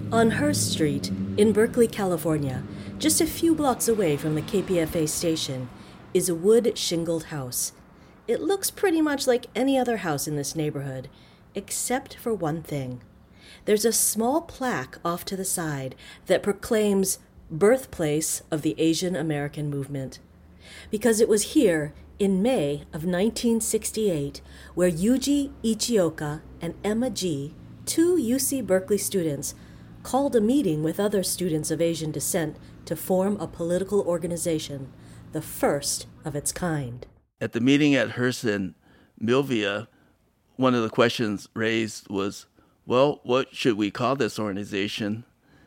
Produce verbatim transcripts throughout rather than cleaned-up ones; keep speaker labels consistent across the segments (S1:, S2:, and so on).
S1: On Hearst Street, in Berkeley, California, just a few blocks away from the K P F A station, is a wood shingled house. It looks pretty much like any other house in this neighborhood, except for one thing. There's a small plaque off to the side that proclaims birthplace of the Asian American movement. Because it was here, in May of nineteen sixty-eight, where Yuji Ichioka and Emma G., two U C Berkeley students, called a meeting with other students of Asian descent to form a political organization, the first of its kind.
S2: At the meeting at Hearst and Milvia, one of the questions raised was, well, what should we call this organization?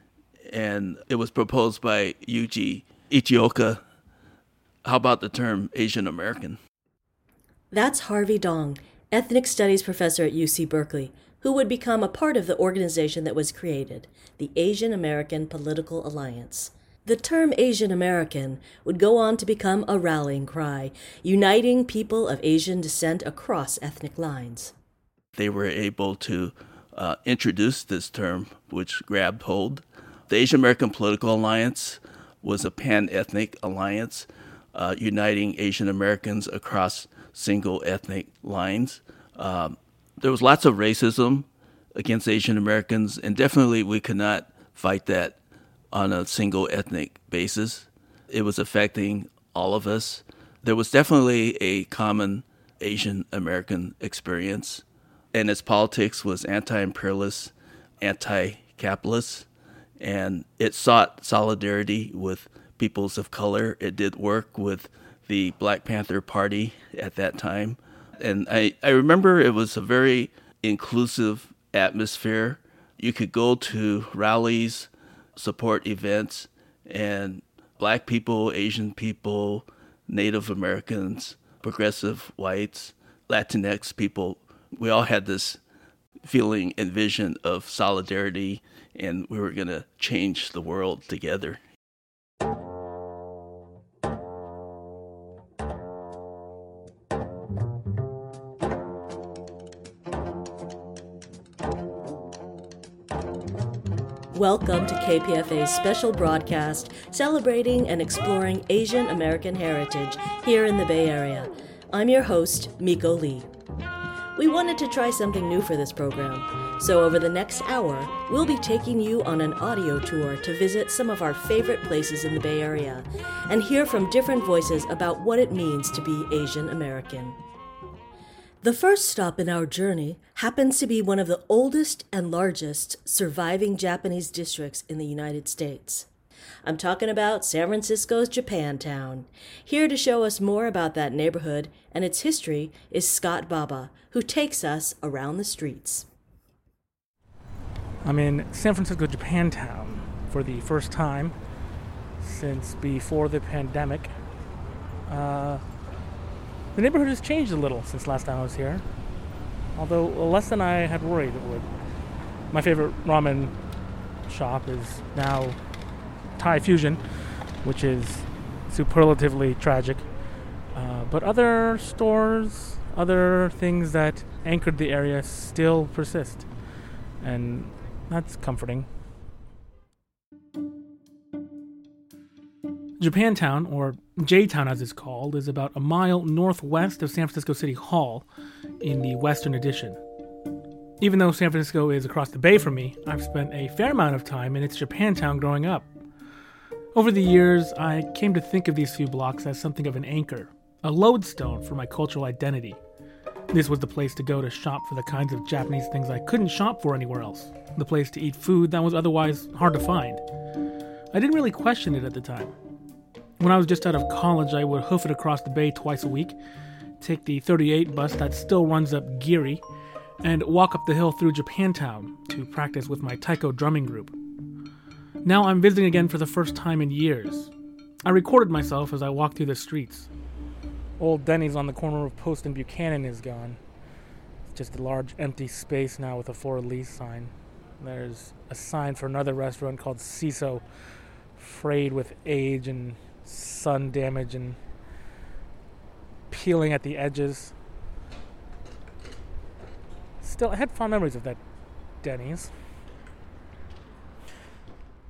S2: And it was proposed by Yuji Ichioka. How about the term Asian American?
S1: That's Harvey Dong, ethnic studies professor at U C Berkeley, who would become a part of the organization that was created, the Asian American Political Alliance. The term Asian American would go on to become a rallying cry, uniting people of Asian descent across ethnic lines.
S2: They were able to uh, introduce this term, which grabbed hold. The Asian American Political Alliance was a pan-ethnic alliance uh, uniting Asian Americans across single ethnic lines. Um, there was lots of racism against Asian Americans, and definitely we could not fight that on a single ethnic basis. It was affecting all of us. There was definitely a common Asian American experience, and its politics was anti-imperialist, anti-capitalist, and it sought solidarity with peoples of color. It did work with the Black Panther Party at that time. And I, I remember it was a very inclusive atmosphere. You could go to rallies, support events, and Black people, Asian people, Native Americans, progressive whites, Latinx people, we all had this feeling and vision of solidarity, and we were going to change the world together.
S1: Welcome to K P F A's special broadcast celebrating and exploring Asian American heritage here in the Bay Area. I'm your host, Miko Lee. We wanted to try something new for this program, so over the next hour, we'll be taking you on an audio tour to visit some of our favorite places in the Bay Area and hear from different voices about what it means to be Asian American. The first stop in our journey happens to be one of the oldest and largest surviving Japanese districts in the United States. I'm talking about San Francisco's Japantown. Here to show us more about that neighborhood and its history is Scott Baba, who takes us around the streets.
S3: I'm in San Francisco Japantown for the first time since before the pandemic. Uh... The neighborhood has changed a little since last time I was here, although less than I had worried it would. My favorite ramen shop is now Thai Fusion, which is superlatively tragic. Uh, but other stores, other things that anchored the area still persist, and that's comforting. Japantown, or J-Town as it's called, is about a mile northwest of San Francisco City Hall in the Western Addition. Even though San Francisco is across the bay from me, I've spent a fair amount of time in its Japantown growing up. Over the years, I came to think of these few blocks as something of an anchor, a lodestone for my cultural identity. This was the place to go to shop for the kinds of Japanese things I couldn't shop for anywhere else, the place to eat food that was otherwise hard to find. I didn't really question it at the time. When I was just out of college, I would hoof it across the bay twice a week, take the thirty-eight bus that still runs up Geary, and walk up the hill through Japantown to practice with my taiko drumming group. Now I'm visiting again for the first time in years. I recorded myself as I walked through the streets. Old Denny's on the corner of Post and Buchanan is gone. It's just a large empty space now with a for lease sign. There's a sign for another restaurant called Ciso, frayed with age and sun damage and peeling at the edges. Still, I had fond memories of that Denny's.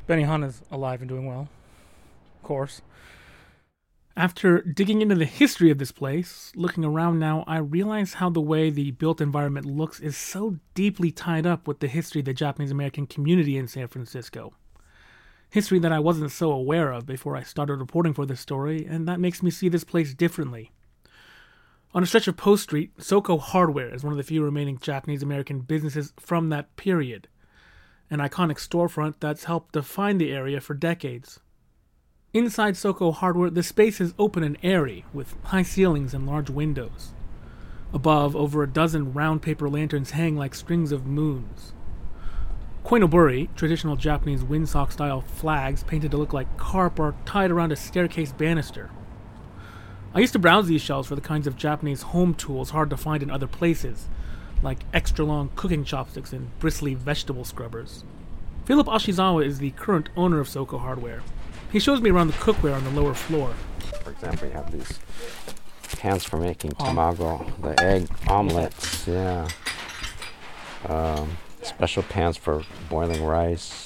S3: Benihana's alive and doing well. Of course. After digging into the history of this place, looking around now, I realize how the way the built environment looks is so deeply tied up with the history of the Japanese American community in San Francisco. History that I wasn't so aware of before I started reporting for this story, and that makes me see this place differently. On a stretch of Post Street, Soko Hardware is one of the few remaining Japanese American businesses from that period, an iconic storefront that's helped define the area for decades. Inside Soko Hardware, the space is open and airy, with high ceilings and large windows. Above, over a dozen round paper lanterns hang like strings of moons. Koinoburi, traditional Japanese windsock-style flags painted to look like carp, are tied around a staircase banister. I used to browse these shelves for the kinds of Japanese home tools hard to find in other places, like extra-long cooking chopsticks and bristly vegetable scrubbers. Philip Ashizawa is the current owner of Soko Hardware. He shows me around the cookware on the lower floor.
S4: For example, you have these pans for making tamago, the egg omelets, yeah. Um, special pans for boiling rice.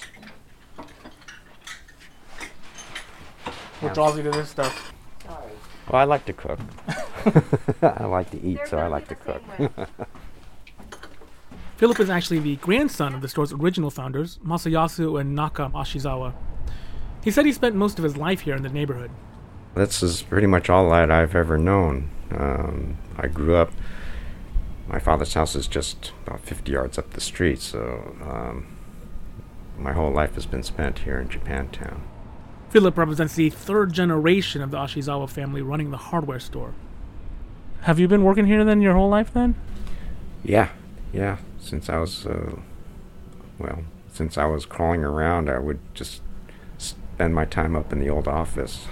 S3: What draws you to this stuff?
S4: Well, I like to cook. I like to eat, so I like to cook.
S3: Philip is actually the grandson of the store's original founders, Masayasu and Naka Ashizawa. He said he spent most of his life here in the neighborhood.
S4: This is pretty much all that I've ever known. Um, I grew up, my father's house is just about fifty yards up the street, so um, my whole life has been spent here in Japantown.
S3: Philip represents the third generation of the Ashizawa family running the hardware store. Have you been working here then your whole life then?
S4: Yeah, yeah. Since I was, uh, well, since I was crawling around, I would just spend my time up in the old office.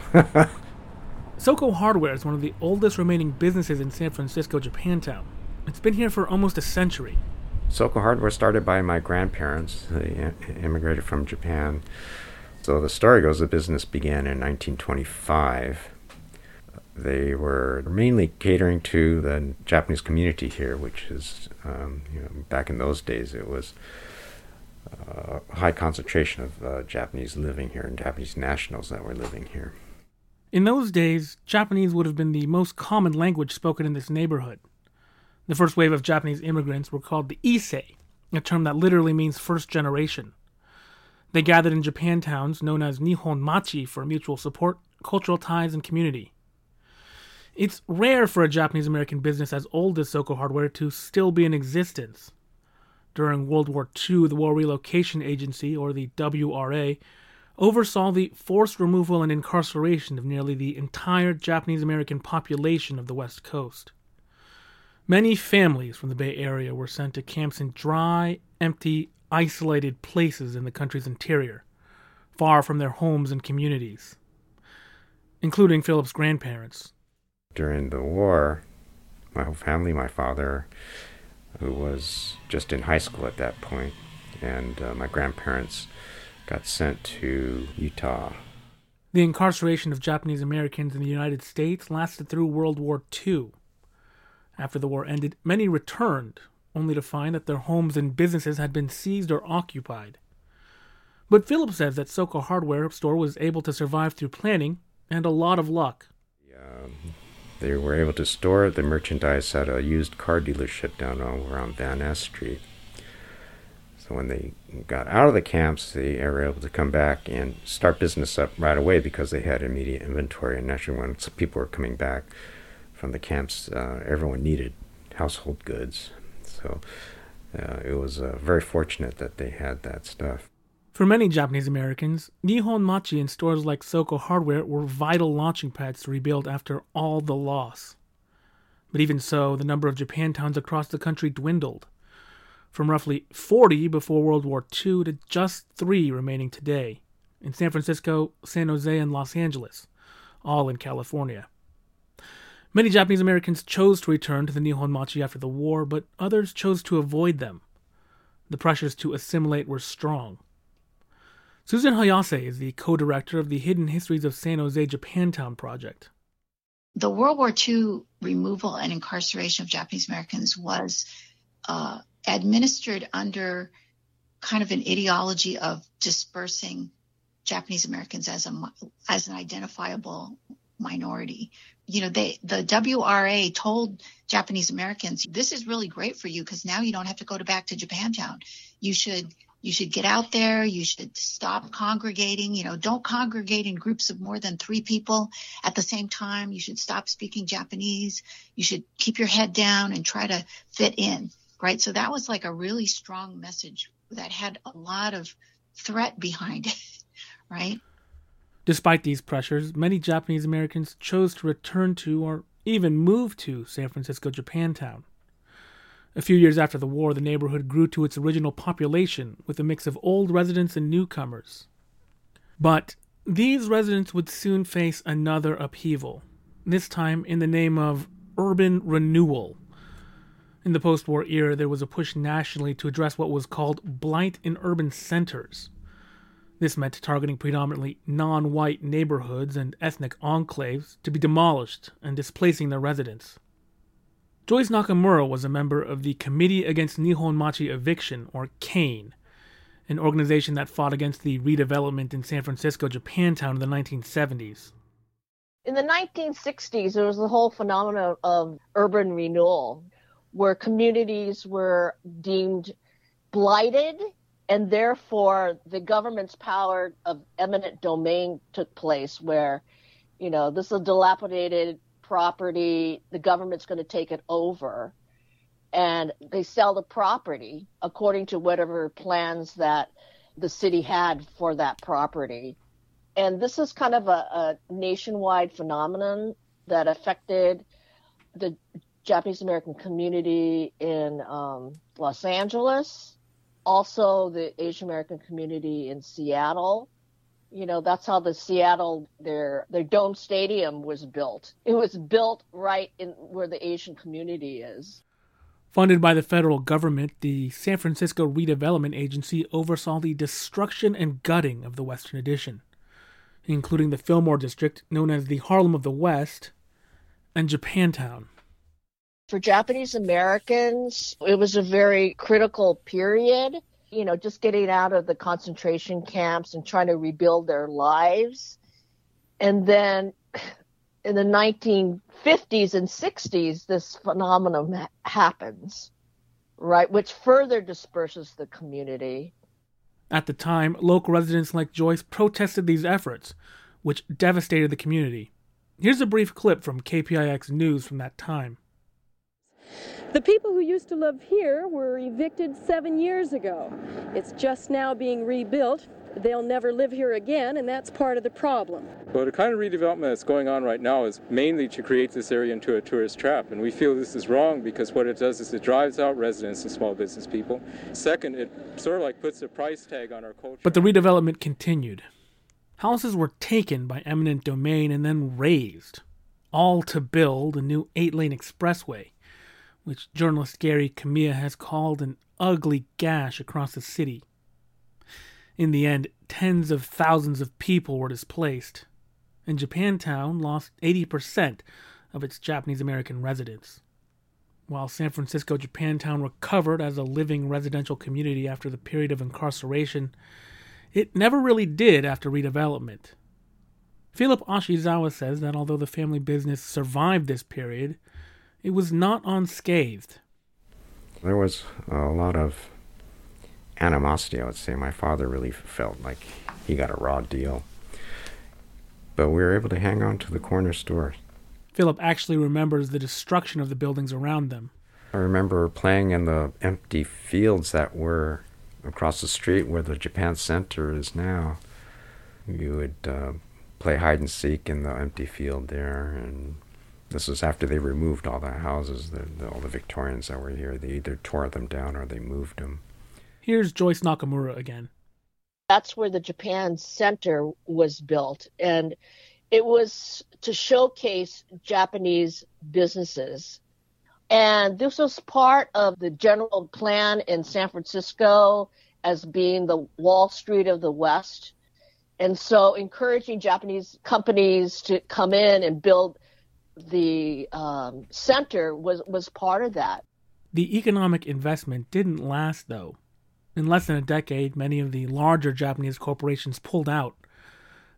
S3: Soko Hardware is one of the oldest remaining businesses in San Francisco, Japantown. It's been here for almost a century.
S4: Soko Hardware started by my grandparents. They immigrated from Japan. So the story goes, the business began in nineteen twenty-five. They were mainly catering to the Japanese community here, which is, um, you know, back in those days, it was uh, a high concentration of uh, Japanese living here and Japanese nationals that were living here.
S3: In those days, Japanese would have been the most common language spoken in this neighborhood. The first wave of Japanese immigrants were called the Issei, a term that literally means first generation. They gathered in Japantowns known as Nihon Machi for mutual support, cultural ties, and community. It's rare for a Japanese-American business as old as Soko Hardware to still be in existence. During World War Two, the War Relocation Agency, or the W R A, oversaw the forced removal and incarceration of nearly the entire Japanese-American population of the West Coast. Many families from the Bay Area were sent to camps in dry, empty, isolated places in the country's interior, far from their homes and communities, including Philip's grandparents.
S4: During the war, my whole family, my father, who was just in high school at that point, and uh, my grandparents got sent to Utah.
S3: The incarceration of Japanese Americans in the United States lasted through World War Two. After the war ended, many returned, only to find that their homes and businesses had been seized or occupied. But Philip says that Soko Hardware store was able to survive through planning and a lot of luck.
S4: Um, they were able to store the merchandise at a used car dealership down around Van Ness Street. So when they got out of the camps, they were able to come back and start business up right away because they had immediate inventory. And actually, when people were coming back from the camps, uh, everyone needed household goods. So uh, it was uh, very fortunate that they had that stuff.
S3: For many Japanese Americans, Nihon Machi and stores like Soko Hardware were vital launching pads to rebuild after all the loss. But even so, the number of Japantowns across the country dwindled, from roughly forty before World War Two to just three remaining today, in San Francisco, San Jose, and Los Angeles, all in California. Many Japanese Americans chose to return to the Nihon Machi after the war, but others chose to avoid them. The pressures to assimilate were strong. Susan Hayase is the co-director of the Hidden Histories of San Jose Japantown project.
S5: The World War Two removal and incarceration of Japanese Americans was uh, administered under kind of an ideology of dispersing Japanese Americans as a as an identifiable minority. You know, they the W R A told Japanese Americans, this is really great for you because now you don't have to go to back to Japantown. You should you should get out there. You should stop congregating. You know, don't congregate in groups of more than three people at the same time. You should stop speaking Japanese. You should keep your head down and try to fit in, right? So that was like a really strong message that had a lot of threat behind it, right?
S3: Despite these pressures, many Japanese Americans chose to return to or even move to San Francisco Japantown. A few years after the war, the neighborhood grew to its original population with a mix of old residents and newcomers. But these residents would soon face another upheaval, this time in the name of urban renewal. In the post-war era, there was a push nationally to address what was called blight in urban centers. This meant targeting predominantly non-white neighborhoods and ethnic enclaves to be demolished and displacing their residents. Joyce Nakamura was a member of the Committee Against Nihon Machi Eviction, or CANE, an organization that fought against the redevelopment in San Francisco Japantown in the nineteen seventies.
S6: In the nineteen sixties, there was the whole phenomenon of urban renewal, where communities were deemed blighted, and therefore the government's power of eminent domain took place, where, you know, this is a dilapidated property, the government's going to take it over, and they sell the property according to whatever plans that the city had for that property. And this is kind of a, a nationwide phenomenon that affected the Japanese American community in um, Los Angeles, also the Asian American community in Seattle. You know, that's how the Seattle, their their Dome Stadium was built. It was built right in where the Asian community is.
S3: Funded by the federal government, the San Francisco Redevelopment Agency oversaw the destruction and gutting of the Western Addition, including the Fillmore District, known as the Harlem of the West, and Japantown.
S6: For Japanese Americans, it was a very critical period. You know, just getting out of the concentration camps and trying to rebuild their lives. And then in the nineteen fifties and sixties, this phenomenon ha- happens, right, which further disperses the community.
S3: At the time, local residents like Joyce protested these efforts, which devastated the community. Here's a brief clip from K P I X News from that time.
S7: The people who used to live here were evicted seven years ago. It's just now being rebuilt. They'll never live here again, and that's part of the problem.
S8: Well, the kind of redevelopment that's going on right now is mainly to create this area into a tourist trap, and we feel this is wrong because what it does is it drives out residents and small business people. Second, it sort of like puts a price tag on our culture.
S3: But the redevelopment continued. Houses were taken by eminent domain and then razed, all to build a new eight-lane expressway, which journalist Gary Kamiya has called an ugly gash across the city. In the end, tens of thousands of people were displaced, and Japantown lost eighty percent of its Japanese-American residents. While San Francisco Japantown recovered as a living residential community after the period of incarceration, it never really did after redevelopment. Philip Ashizawa says that although the family business survived this period, it was not unscathed.
S4: There was a lot of animosity, I would say. My father really felt like he got a raw deal. But we were able to hang on to the corner store.
S3: Philip actually remembers the destruction of the buildings around them.
S4: I remember playing in the empty fields that were across the street where the Japan Center is now. You would uh, play hide and seek in the empty field there, and this was after they removed all the houses, the, the, all the Victorians that were here. They either tore them down or they moved them.
S3: Here's Joyce Nakamura again.
S6: That's where the Japan Center was built, and it was to showcase Japanese businesses. And this was part of the general plan in San Francisco as being the Wall Street of the West. And so encouraging Japanese companies to come in and build the um, center was, was part of that.
S3: The economic investment didn't last, though. In less than a decade, many of the larger Japanese corporations pulled out,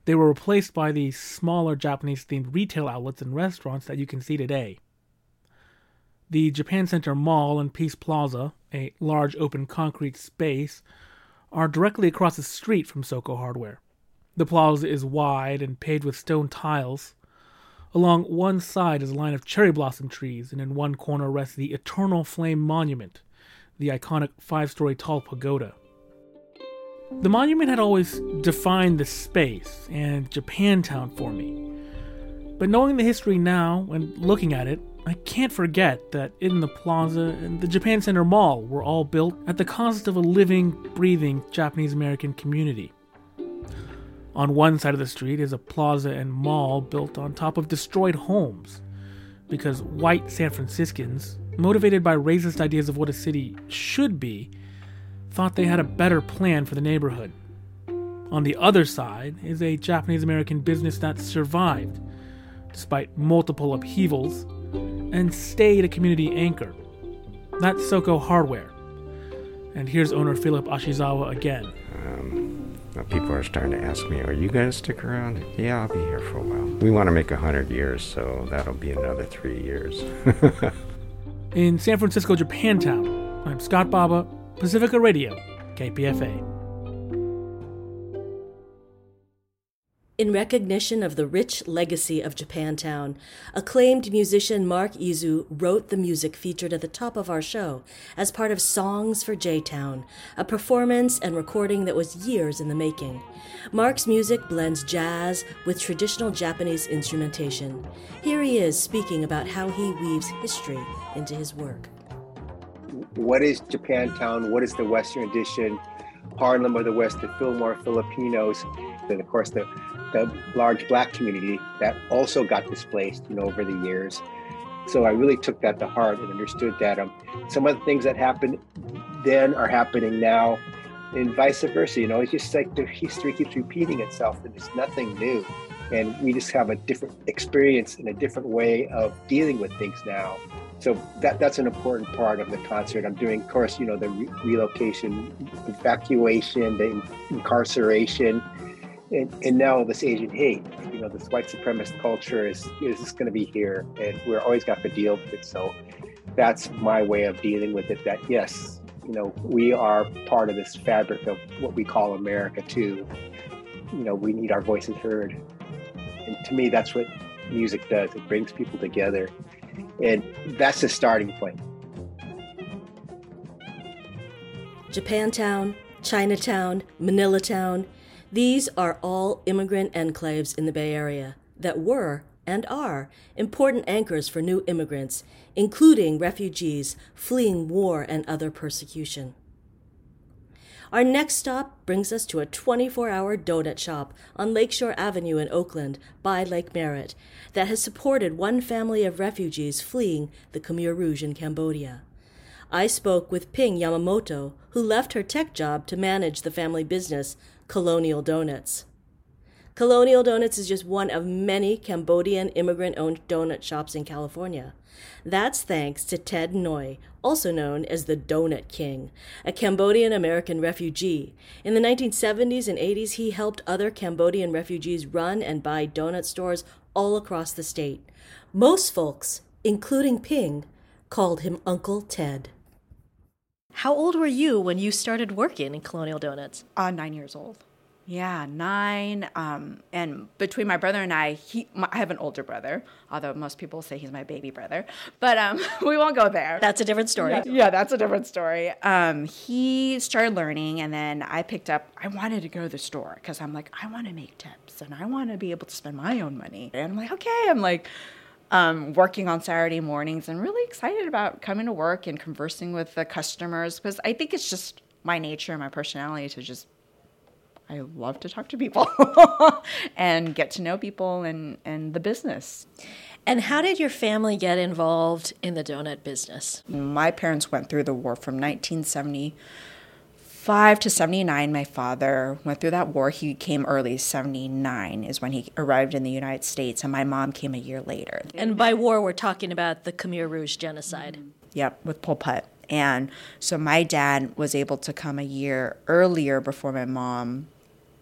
S3: They were replaced by the smaller Japanese-themed retail outlets and restaurants that you can see today. The Japan Center Mall and Peace Plaza, a large open concrete space, are directly across the street from Soko Hardware. The plaza is wide and paved with stone tiles. Along one side is a line of cherry blossom trees, and in one corner rests the Eternal Flame Monument, the iconic five-story tall pagoda. The monument had always defined the space and Japantown for me. But knowing the history now and looking at it, I can't forget that in the plaza and the Japan Center Mall were all built at the cost of a living, breathing Japanese-American community. On one side of the street is a plaza and mall built on top of destroyed homes, because white San Franciscans, motivated by racist ideas of what a city should be, thought they had a better plan for the neighborhood. On the other side is a Japanese-American business that survived, despite multiple upheavals, and stayed a community anchor. That's Soko Hardware. And here's owner Philip Ashizawa again.
S4: Um, now people are starting to ask me, are you going to stick around? Yeah, I'll be here for a while. We want to make one hundred years, so that'll be another three years.
S3: In San Francisco, Japantown, I'm Scott Baba, Pacifica Radio, K P F A.
S1: In recognition of the rich legacy of Japantown, acclaimed musician Mark Izu wrote the music featured at the top of our show as part of Songs for J-Town, a performance and recording that was years in the making. Mark's music blends jazz with traditional Japanese instrumentation. Here he is speaking about how he weaves history into his work.
S9: What is Japantown? What is the Western Addition? Harlem of the West, the Fillmore Filipinos, and of course the the large black community that also got displaced, you know, over the years. So I really took that to heart and understood that um, some of the things that happened then are happening now, and vice versa. You know, it's just like the history keeps repeating itself, and it's nothing new. And we just have a different experience and a different way of dealing with things now. So that that's an important part of the concert. I'm doing, of course, you know, the re- relocation, evacuation, the in- incarceration, and, and now this Asian hate. You know, this white supremacist culture is is just going to be here, and we're always got to deal with it. So that's my way of dealing with it. That yes, you know, we are part of this fabric of what we call America too. You know, we need our voices heard, and to me, that's what music does. It brings people together. And that's the starting point.
S1: Japantown, Chinatown, Manila Town, these are all immigrant enclaves in the Bay Area that were and are important anchors for new immigrants, including refugees fleeing war and other persecution. Our next stop brings us to a twenty-four hour donut shop on Lakeshore Avenue in Oakland by Lake Merritt that has supported one family of refugees fleeing the Khmer Rouge in Cambodia. I spoke with Ping Yamamoto, who left her tech job to manage the family business, Colonial Donuts. Colonial Donuts is just one of many Cambodian immigrant-owned donut shops in California. That's thanks to Ted Ngoy, also known as the Donut King, a Cambodian-American refugee. In the nineteen seventies and eighties, he helped other Cambodian refugees run and buy donut stores all across the state. Most folks, including Ping, called him Uncle Ted. How old were you when you started working in Colonial Donuts?
S10: Uh, nine years old. Yeah, nine. Um, and between my brother and I, he, my, I have an older brother, although most people say he's my baby brother. But um, we won't go there.
S1: That's a different story.
S10: Yeah, yeah that's a different story. Um, he started learning, and then I picked up, I wanted to go to the store because I'm like, I want to make tips, and I want to be able to spend my own money. And I'm like, okay. I'm like um, working on Saturday mornings and really excited about coming to work and conversing with the customers because I think it's just my nature and my personality to just I love to talk to people and get to know people and, and the business.
S1: And how did your family get involved in the donut business?
S10: My parents went through the war from nineteen seventy-five to seventy-nine. My father went through that war. He came early. seventy-nine is when he arrived in the United States, and my mom came a year later.
S1: And by war, we're talking about the Khmer Rouge genocide.
S10: Yep, with Pol Pot. And so my dad was able to come a year earlier before my mom.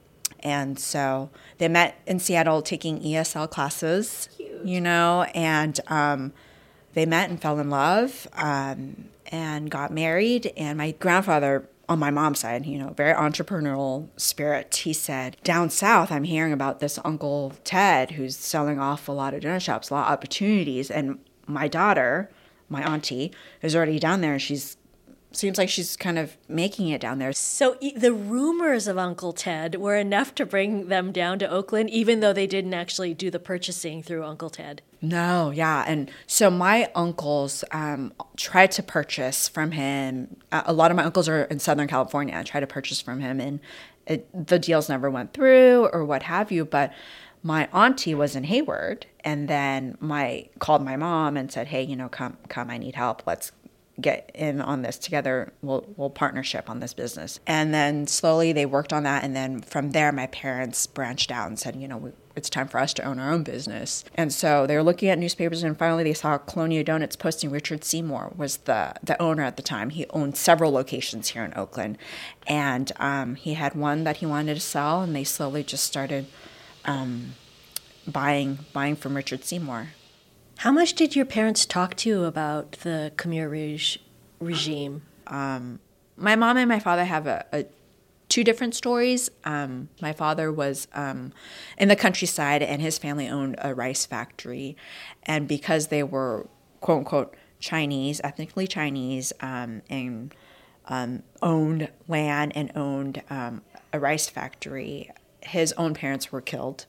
S10: And so they met in Seattle taking E S L classes, Cute. you know, and um, they met and fell in love um, and got married. And my grandfather, on my mom's side, you know, very entrepreneurial spirit, he said, down south, I'm hearing about this Uncle Ted who's selling off a lot of donut shops, a lot of opportunities. And my daughter, my auntie, is already down there. She's seems like she's kind of making it down there.
S1: So e- the rumors of Uncle Ted were enough to bring them down to Oakland, even though they didn't actually do the purchasing through Uncle Ted.
S10: No, yeah. And so my uncles um, tried to purchase from him. Uh, a lot of my uncles are in Southern California. I tried to purchase from him, and it, the deals never went through or what have you. But my auntie was in Hayward, and then my called my mom and said, hey, you know, come, come, I need help. Let's get in on this together. We'll we'll partnership on this business. And then slowly they worked on that. And then from there, my parents branched out and said, you know, we, it's time for us to own our own business. And so they were looking at newspapers, and finally they saw Colonial Donuts posting Richard Seymour was the, the owner at the time. He owned several locations here in Oakland. And um, he had one that he wanted to sell, and they slowly just started um, buying buying from Richard Seymour.
S1: How much did your parents talk to you about the Khmer Rouge regime?
S10: Um, my mom and my father have a, a two different stories. Um, my father was um, in the countryside, and his family owned a rice factory. And because they were, quote unquote, Chinese, ethnically Chinese, um, and um, owned land and owned um, a rice factory, his own parents were killed.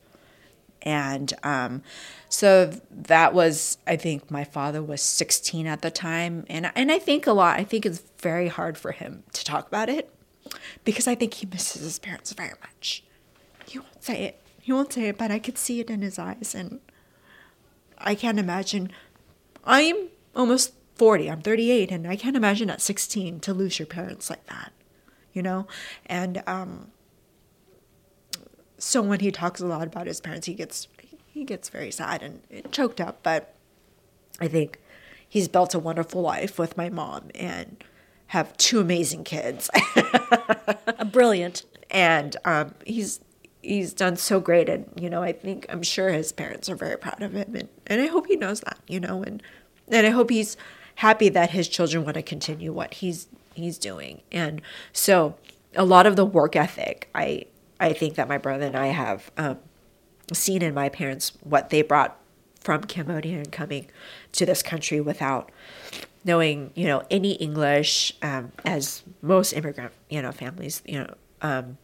S10: And um, so that was, I think my father was sixteen at the time. And, and I think a lot, I think it's very hard for him to talk about it, because I think he misses his parents very much. He won't say it. He won't say it, but I could see it in his eyes. And I can't imagine. I'm almost forty. I'm thirty-eight. And I can't imagine at sixteen to lose your parents like that, you know? And um, so when he talks a lot about his parents, he gets he gets very sad and, and choked up. But I think he's built a wonderful life with my mom and have two amazing kids.
S1: Brilliant.
S10: And um, he's he's done so great. And, you know, I think, I'm sure his parents are very proud of him. And, and I hope he knows that, you know, and, and I hope he's happy that his children want to continue what he's he's doing. And so a lot of the work ethic, I I think that my brother and I have um, seen in my parents, what they brought from Cambodia and coming to this country without knowing, you know, any English, um, as most immigrant, you know, families, you know, um,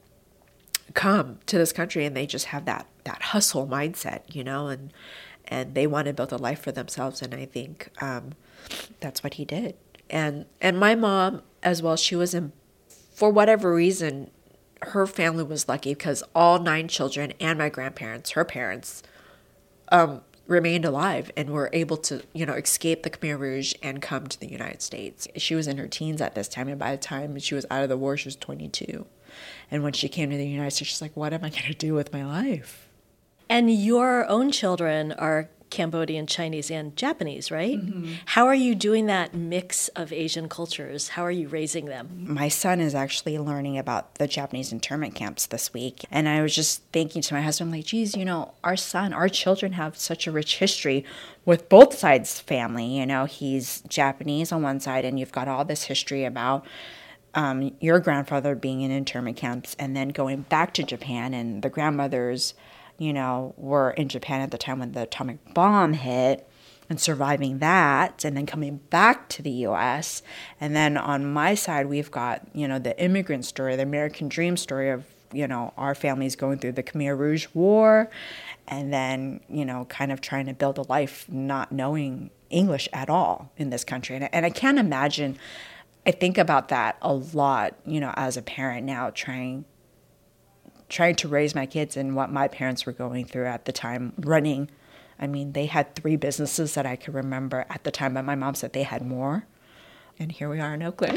S10: come to this country, and they just have that, that hustle mindset, you know, and, and they want to build a life for themselves. And I think um, that's what he did. And, and my mom as well, she was in, for whatever reason, her family was lucky because all nine children and my grandparents, her parents, um, remained alive and were able to, you know, escape the Khmer Rouge and come to the United States. She was in her teens at this time, and by the time she was out of the war, she was twenty-two. And when she came to the United States, she's like, what am I going to do with my life?
S1: And your own children are Cambodian, Chinese, and Japanese, right?
S10: Mm-hmm.
S1: How are you doing that mix of Asian cultures? How are you raising them?
S10: My son is actually learning about the Japanese internment camps this week. And I was just thinking to my husband, like, geez, you know, our son, our children have such a rich history with both sides' family. You know, he's Japanese on one side, and you've got all this history about um, your grandfather being in internment camps and then going back to Japan, and the grandmothers, you know, were in Japan at the time when the atomic bomb hit and surviving that, and then coming back to the U S. And then on my side, we've got, you know, the immigrant story, the American dream story of, you know, our families going through the Khmer Rouge War, and then, you know, kind of trying to build a life not knowing English at all in this country. And, and I can't imagine, I think about that a lot, you know, as a parent now, trying trying to raise my kids and what my parents were going through at the time, running. I mean, they had three businesses that I could remember at the time, but my mom said they had more. And here we are in Oakland.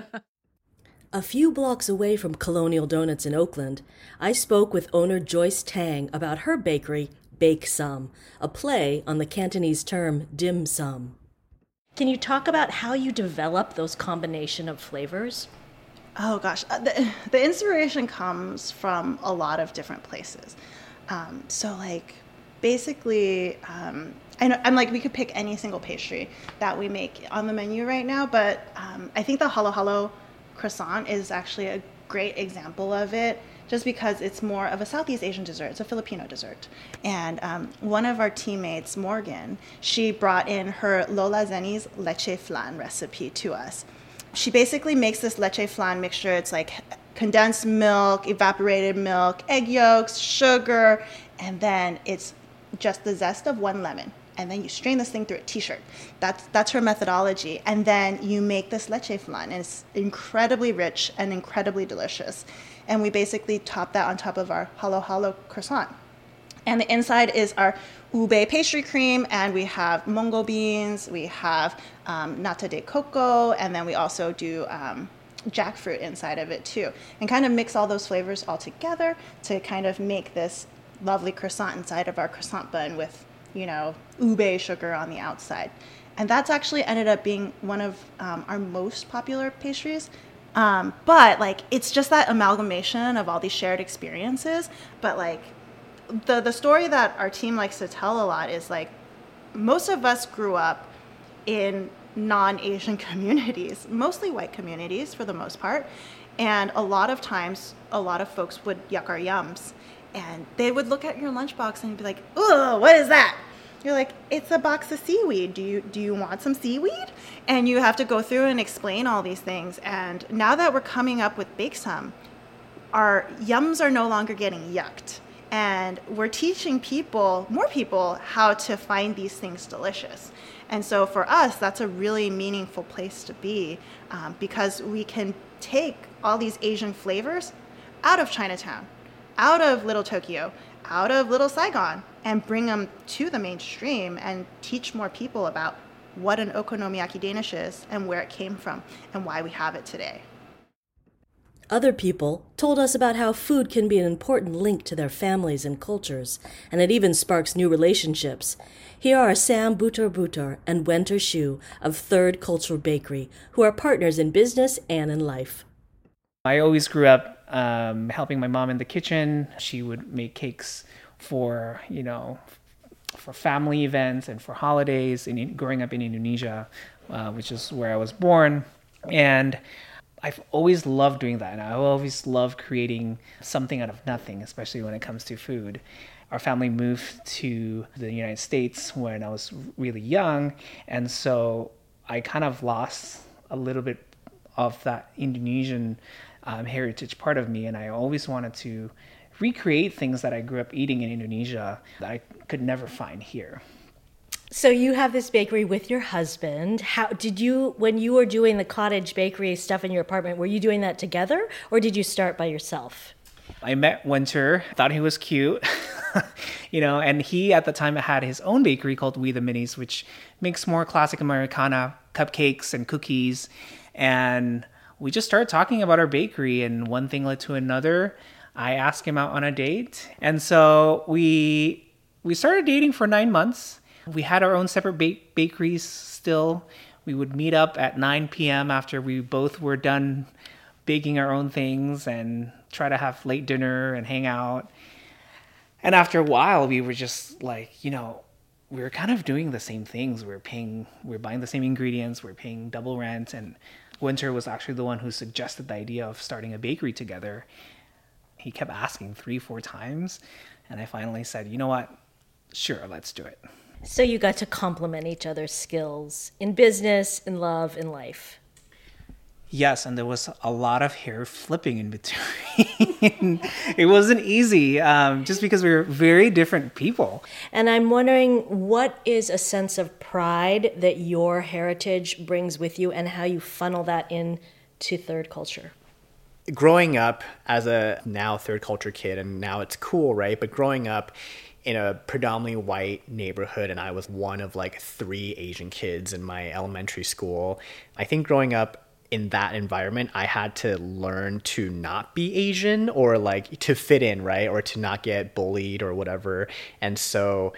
S1: A few blocks away from Colonial Donuts in Oakland, I spoke with owner Joyce Tang about her bakery, Bake Some, a play on the Cantonese term dim sum. Can you talk about how you develop those combination of flavors?
S11: Oh gosh, uh, the, the inspiration comes from a lot of different places. Um, so like, basically, um, I know I'm like we could pick any single pastry that we make on the menu right now, but um, I think the halo halo croissant is actually a great example of it, just because it's more of a Southeast Asian dessert. It's a Filipino dessert. And um, one of our teammates, Morgan, she brought in her Lola Zeni's leche flan recipe to us. She basically makes this leche flan mixture. It's like condensed milk, evaporated milk, egg yolks, sugar, and then it's just the zest of one lemon. And then you strain this thing through a t-shirt. That's that's her methodology. And then you make this leche flan, and it's incredibly rich and incredibly delicious. And we basically top that on top of our halo halo croissant. And the inside is our ube pastry cream, and we have mungo beans, we have um, nata de coco, and then we also do um, jackfruit inside of it too. And kind of mix all those flavors all together to kind of make this lovely croissant inside of our croissant bun with, you know, ube sugar on the outside. And that's actually ended up being one of um, our most popular pastries. Um, but like, it's just that amalgamation of all these shared experiences. But like, the the story that our team likes to tell a lot is like, most of us grew up in non-Asian communities, mostly white communities for the most part. And a lot of times, a lot of folks would yuck our yums. And they would look at your lunchbox and be like, "Ugh, what is that?" You're like, "It's a box of seaweed. Do you do you want some seaweed?" And you have to go through and explain all these things. And now that we're coming up with Bake Some, our yums are no longer getting yucked. And we're teaching people, more people, how to find these things delicious. And so for us, that's a really meaningful place to be, um, because we can take all these Asian flavors out of Chinatown, out of Little Tokyo, out of Little Saigon, and bring them to the mainstream and teach more people about what an okonomiyaki Danish is and where it came from and why we have it today.
S1: Other people told us about how food can be an important link to their families and cultures, and it even sparks new relationships. Here are Sam Butor Butor and Wenter Shu of Third Cultural Bakery, who are partners in business and in life.
S12: I always grew up um, helping my mom in the kitchen. She would make cakes for, you know, for family events and for holidays. In growing up in Indonesia, uh, which is where I was born, and I've always loved doing that, and I always loved creating something out of nothing, especially when it comes to food. Our family moved to the United States when I was really young, and so I kind of lost a little bit of that Indonesian um, heritage part of me, and I always wanted to recreate things that I grew up eating in Indonesia that I could never find here.
S1: So you have this bakery with your husband. How did you, when you were doing the cottage bakery stuff in your apartment, were you doing that together, or did you start by yourself?
S12: I met Winter, thought he was cute, you know, and he at the time had his own bakery called We the Minis, which makes more classic Americana cupcakes and cookies. And we just started talking about our bakery, and one thing led to another. I asked him out on a date, and so we we started dating for nine months. We had our own separate ba- bakeries still. We would meet up at nine p.m. after we both were done baking our own things and try to have late dinner and hang out. And after a while, we were just like, you know, we were kind of doing the same things. We were paying, we were buying the same ingredients. We were paying double rent. And Winter was actually the one who suggested the idea of starting a bakery together. He kept asking three, four times. And I finally said, you know what? Sure, let's do it.
S1: So you got to complement each other's skills in business, in love, in life.
S12: Yes, and there was a lot of hair flipping in between. It wasn't easy, um, just because we were very different people.
S1: And I'm wondering, what is a sense of pride that your heritage brings with you, and how you funnel that in to Third Culture?
S13: Growing up as a now Third Culture kid, and now it's cool, right? But growing up in a predominantly white neighborhood, and I was one of like three Asian kids in my elementary school. I think growing up in that environment, I had to learn to not be Asian, or like to fit in, right? Or to not get bullied or whatever. And so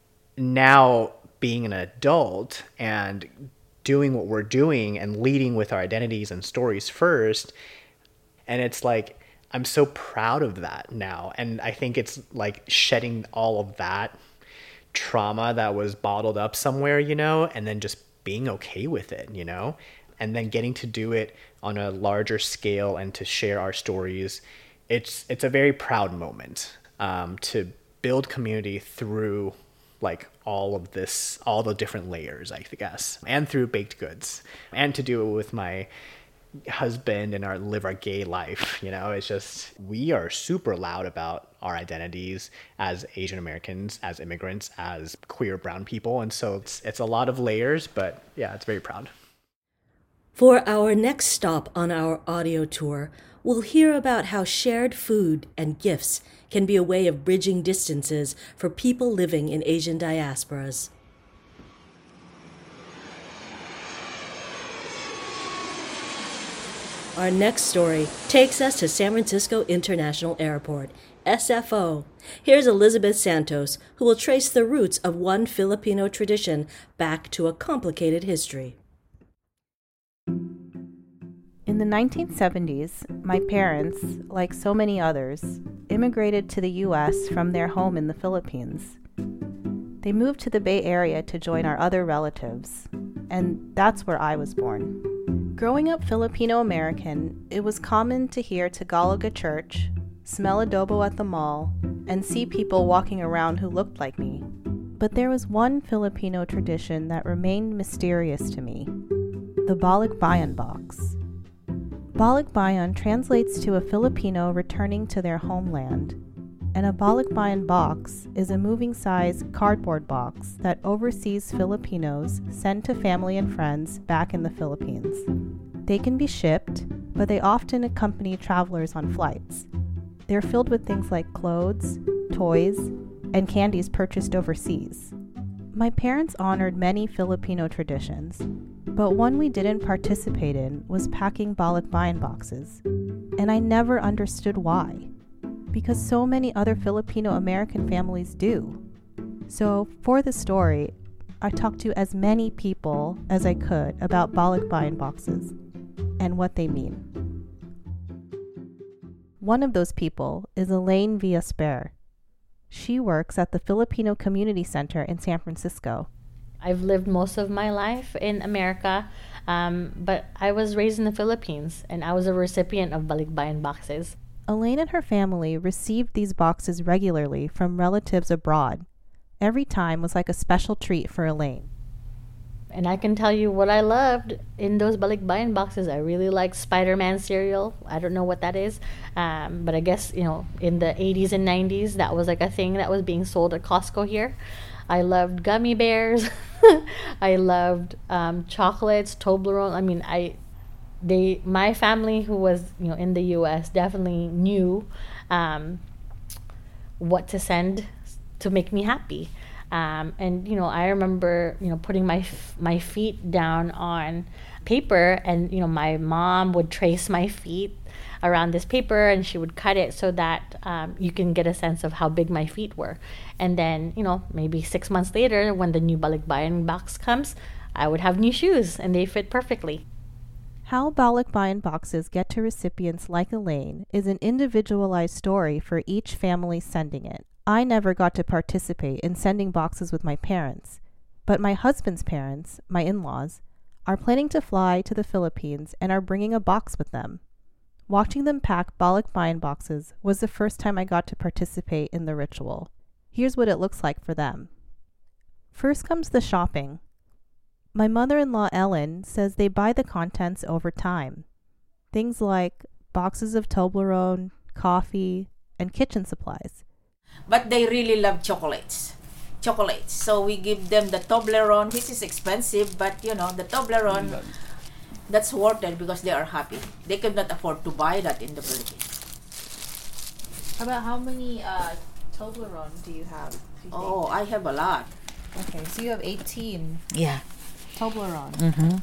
S13: now being an adult and doing what we're doing and leading with our identities and stories first, And it's like, I'm so proud of that now. And I think it's like shedding all of that trauma that was bottled up somewhere, you know, and then just being okay with it, you know, and then getting to do it on a larger scale and to share our stories. It's, it's a very proud moment um, to build community through like all of this, all the different layers, I guess, and through baked goods, and to do it with my husband and our live our gay life. You know, it's just, we are super loud about our identities as Asian Americans, as immigrants, as queer brown people. And so it's, it's a lot of layers, but yeah, it's very proud.
S1: For our next stop on our audio tour, we'll hear about how shared food and gifts can be a way of bridging distances for people living in Asian diasporas. Our next story takes us to San Francisco International Airport, S F O. Here's Elizabeth Santos, who will trace the roots of one Filipino tradition back to a complicated history.
S14: In the nineteen seventies, my parents, like so many others, immigrated to the U S from their home in the Philippines. They moved to the Bay Area to join our other relatives, and that's where I was born. Growing up Filipino American, it was common to hear Tagalog at church, smell adobo at the mall, and see people walking around who looked like me. But there was one Filipino tradition that remained mysterious to me: the Balikbayan box. Balikbayan translates to a Filipino returning to their homeland, and a Balikbayan box is a moving-size cardboard box that overseas Filipinos send to family and friends back in the Philippines. They can be shipped, but they often accompany travelers on flights. They're filled with things like clothes, toys, and candies purchased overseas. My parents honored many Filipino traditions, but one we didn't participate in was packing Balikbayan boxes, and I never understood why, because so many other Filipino American families do. So for the story, I talked to as many people as I could about Balikbayan boxes and what they mean. One of those people is Elaine Villasper. She works at the Filipino Community Center in San Francisco.
S15: I've lived most of my life in America, um, but I was raised in the Philippines, and I was a recipient of Balikbayan boxes.
S14: Elaine and her family received these boxes regularly from relatives abroad. Every time was like a special treat for Elaine.
S15: And I can tell you what I loved in those Balikbayan boxes. I really liked Spider-Man cereal. I don't know what that is, um, but I guess, you know, in the eighties and nineties, that was like a thing that was being sold at Costco here. I loved gummy bears. I loved um, chocolates, Toblerone. I mean, I, they, my family who was, you know, in the U S definitely knew um, what to send to make me happy. Um, and, you know, I remember, you know, putting my f- my feet down on paper, and, you know, my mom would trace my feet around this paper, and she would cut it so that um, you can get a sense of how big my feet were. And then, you know, maybe six months later, when the new Balikbayan box comes, I would have new shoes, and they fit perfectly.
S14: How Balikbayan boxes get to recipients like Elaine is an individualized story for each family sending it. I never got to participate in sending boxes with my parents, but my husband's parents, my in-laws, are planning to fly to the Philippines and are bringing a box with them. Watching them pack Balikbayan boxes was the first time I got to participate in the ritual. Here's what it looks like for them. First comes the shopping. My mother-in-law Ellen says they buy the contents over time. Things like boxes of Toblerone, coffee, and kitchen supplies.
S16: But they really love chocolates. Chocolates. So we give them the Toblerone. This is expensive, but you know, the Toblerone, that's worth it because they are happy. They could not afford to buy that in the Philippines.
S17: About how many uh, Toblerone do you have? Do you
S16: oh,
S17: think?
S16: I have a lot.
S17: Okay, so you have eighteen.
S16: Yeah.
S17: Toblerone.
S16: Mm-hmm.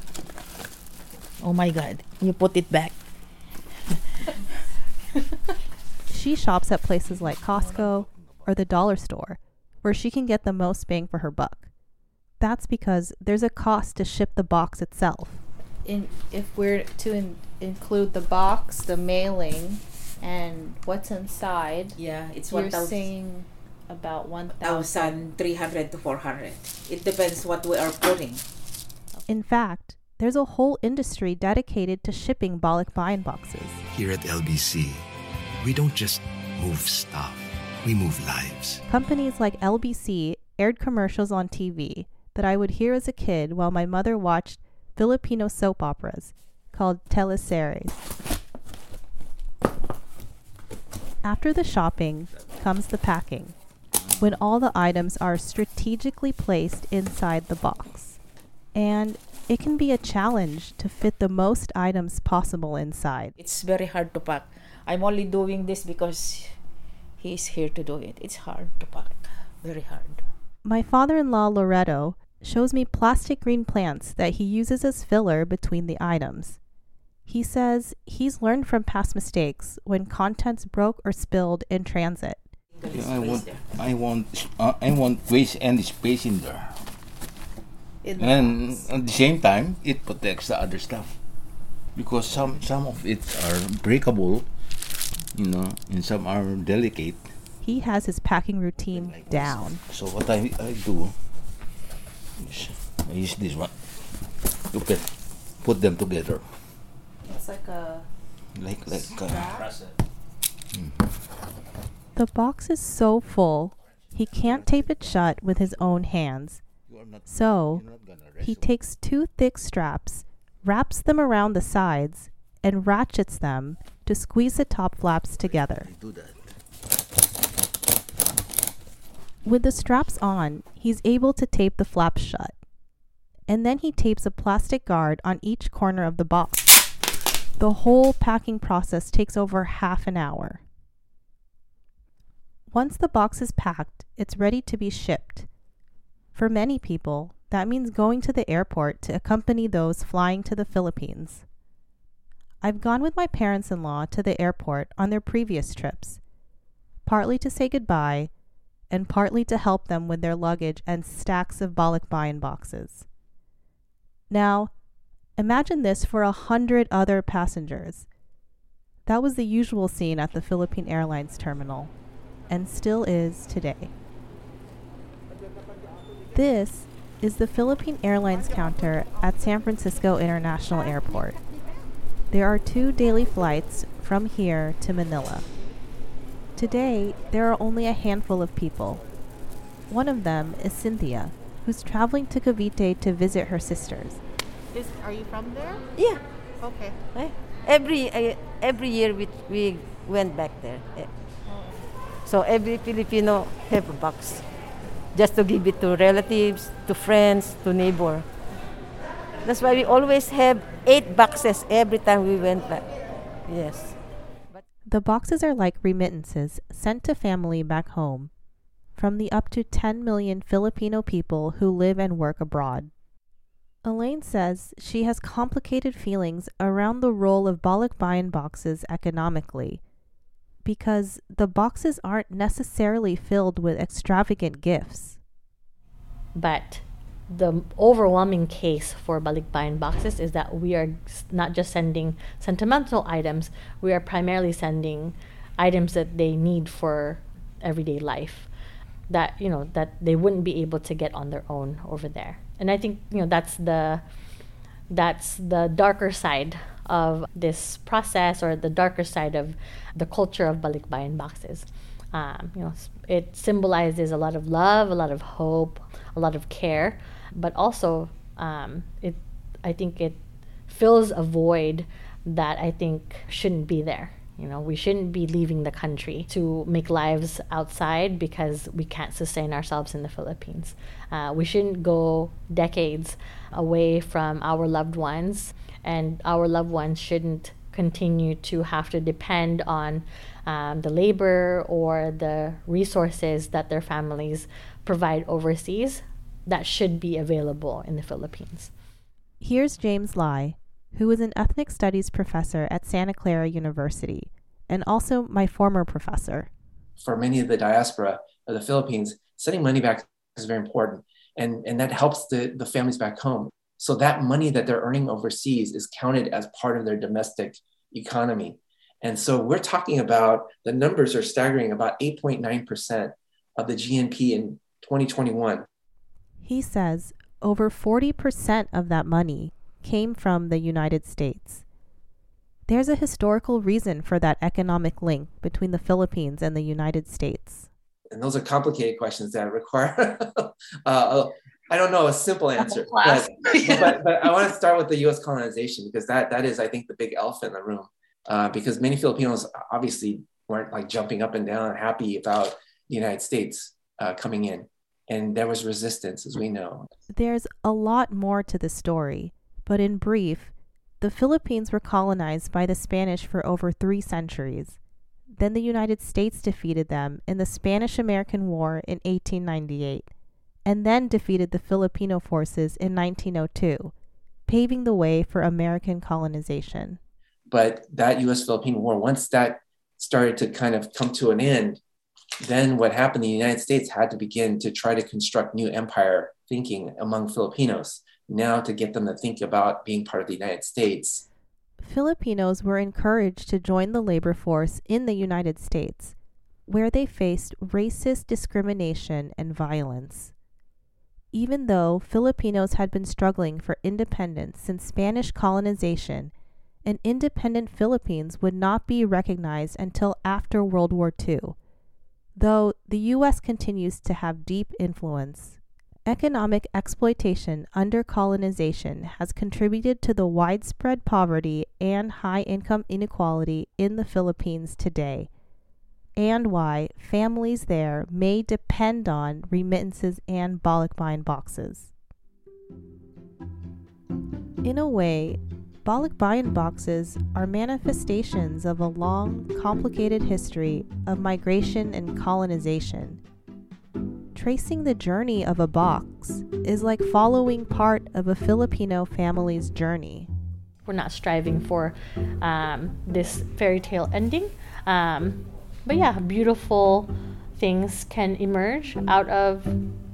S16: Oh my God. You put it back.
S14: She shops at places like Costco or the dollar store, where she can get the most bang for her buck. That's because there's a cost to ship the box itself.
S17: in if we're to in, include the box, the mailing, and what's inside,
S16: yeah, it's
S17: you're
S16: one thousand
S17: saying about one
S16: thousand three hundred to four hundred. It depends what we are putting.
S14: In fact, there's a whole industry dedicated to shipping Balikbayan boxes.
S18: Here at L B C, we don't just move stuff, we move lives.
S14: Companies like L B C aired commercials on T V that I would hear as a kid while my mother watched Filipino soap operas called teleseries. After the shopping comes the packing, when all the items are strategically placed inside the box. And it can be a challenge to fit the most items possible inside.
S16: It's very hard to pack. I'm only doing this because he's here to do it. It's hard to pack. Very hard.
S14: My father-in-law, Loreto, shows me plastic green plants that he uses as filler between the items. He says he's learned from past mistakes when contents broke or spilled in transit.
S19: Yeah, I want, I want, uh, I want waste and space in there.
S16: In the
S19: and
S16: box.
S19: at the same time, it protects the other stuff because some some of it are breakable, you know, and some are delicate.
S14: He has his packing routine like down.
S19: So what I I do is I use this one to put put them together.
S17: It's like a
S19: like like. Uh, mm.
S14: The box is so full, he can't tape it shut with his own hands. So, he takes two thick straps, wraps them around the sides, and ratchets them to squeeze the top flaps together. With the straps on, he's able to tape the flaps shut. And then he tapes a plastic guard on each corner of the box. The whole packing process takes over half an hour. Once the box is packed, it's ready to be shipped. For many people, that means going to the airport to accompany those flying to the Philippines. I've gone with my parents-in-law to the airport on their previous trips, partly to say goodbye and partly to help them with their luggage and stacks of Balikbayan boxes. Now, imagine this for a hundred other passengers. That was the usual scene at the Philippine Airlines terminal, and still is today. This is the Philippine Airlines counter at San Francisco International Airport. There are two daily flights from here to Manila. Today, there are only a handful of people. One of them is Cynthia, who's traveling to Cavite to visit her sisters.
S17: Is, are you from there?
S20: Yeah.
S17: Okay.
S20: Eh? Every uh, every year we we went back there. Eh. So every Filipino have a box, just to give it to relatives, to friends, to neighbor. That's why we always have eight boxes every time we went back. Yes.
S14: The boxes are like remittances sent to family back home from the up to ten million Filipino people who live and work abroad. Elaine says she has complicated feelings around the role of Balikbayan boxes economically, because the boxes aren't necessarily filled with extravagant gifts.
S15: But the overwhelming case for Balikbayan boxes is that we are not just sending sentimental items, we are primarily sending items that they need for everyday life, that, you know, that they wouldn't be able to get on their own over there. And I think, you know, that's the that's the darker side of this process, or the darker side of the culture of Balikbayan boxes. Um, you know, it symbolizes a lot of love, a lot of hope, a lot of care, but also um, it, I think it fills a void that I think shouldn't be there. You know, we shouldn't be leaving the country to make lives outside because we can't sustain ourselves in the Philippines. Uh, we shouldn't go decades away from our loved ones, and our loved ones shouldn't continue to have to depend on um, the labor or the resources that their families provide overseas that should be available in the Philippines.
S14: Here's James Lai, who is an ethnic studies professor at Santa Clara University, and also my former professor.
S21: For many of the diaspora of the Philippines, sending money back is very important, and, and that helps the, the families back home. So that money that they're earning overseas is counted as part of their domestic economy. And so we're talking about, the numbers are staggering, about eight point nine percent of the G N P in twenty twenty-one.
S14: He says over forty percent of that money came from the United States. There's a historical reason for that economic link between the Philippines and the United States.
S21: And those are complicated questions that require, uh, I don't know, a simple answer. But, but, but I want to start with the U S colonization, because that, that is, I think, the big elephant in the room. Uh, because many Filipinos obviously weren't like jumping up and down happy about the United States uh, coming in. And there was resistance, as we know.
S14: There's a lot more to the story, but in brief, the Philippines were colonized by the Spanish for over three centuries. Then the United States defeated them in the Spanish-American War in eighteen ninety-eight, and then defeated the Filipino forces in nineteen oh two, paving the way for American colonization.
S21: But that U S-Philippine War, once that started to kind of come to an end, then what happened, the United States had to begin to try to construct new empire thinking among Filipinos, now to get them to think about being part of the United States.
S14: Filipinos were encouraged to join the labor force in the United States, where they faced racist discrimination and violence. Even though Filipinos had been struggling for independence since Spanish colonization, an independent Philippines would not be recognized until after World War Two. Though the U S continues to have deep influence, economic exploitation under colonization has contributed to the widespread poverty and high income inequality in the Philippines today, and why families there may depend on remittances and balikbayan boxes. In a way, balikbayan boxes are manifestations of a long, complicated history of migration and colonization. Tracing the journey of a box is like following part of a Filipino family's journey.
S15: We're not striving for um, this fairy tale ending, um, but yeah, beautiful things can emerge out of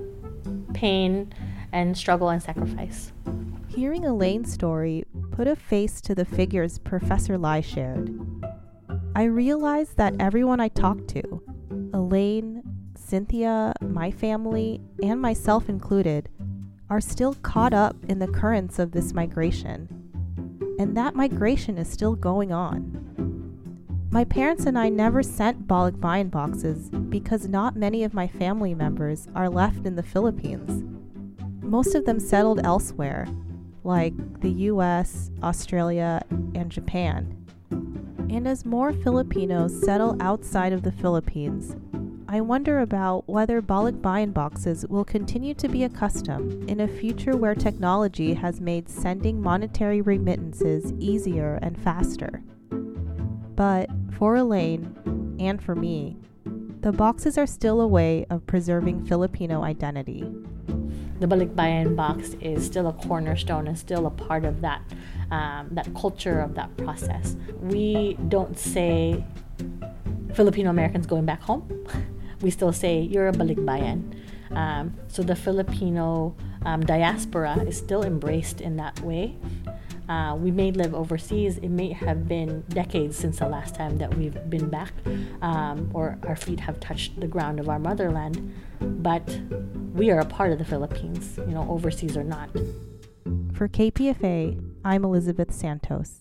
S15: pain and struggle and sacrifice.
S14: Hearing Elaine's story put a face to the figures Professor Lai shared. I realized that everyone I talked to, Elaine, Cynthia, my family, and myself included, are still caught up in the currents of this migration. And that migration is still going on. My parents and I never sent balikbayan boxes because not many of my family members are left in the Philippines. Most of them settled elsewhere, like the U S, Australia, and Japan. And as more Filipinos settle outside of the Philippines, I wonder about whether balikbayan boxes will continue to be a custom in a future where technology has made sending monetary remittances easier and faster. But for Elaine, and for me, the boxes are still a way of preserving Filipino identity.
S15: The balikbayan box is still a cornerstone and still a part of that, um, that culture of that process. We don't say Filipino Americans going back home. We still say you're a balikbayan. Um, so the Filipino um, diaspora is still embraced in that way. Uh, we may live overseas. It may have been decades since the last time that we've been back, um, or our feet have touched the ground of our motherland. But we are a part of the Philippines, you know, overseas or not.
S14: For K P F A, I'm Elizabeth Santos.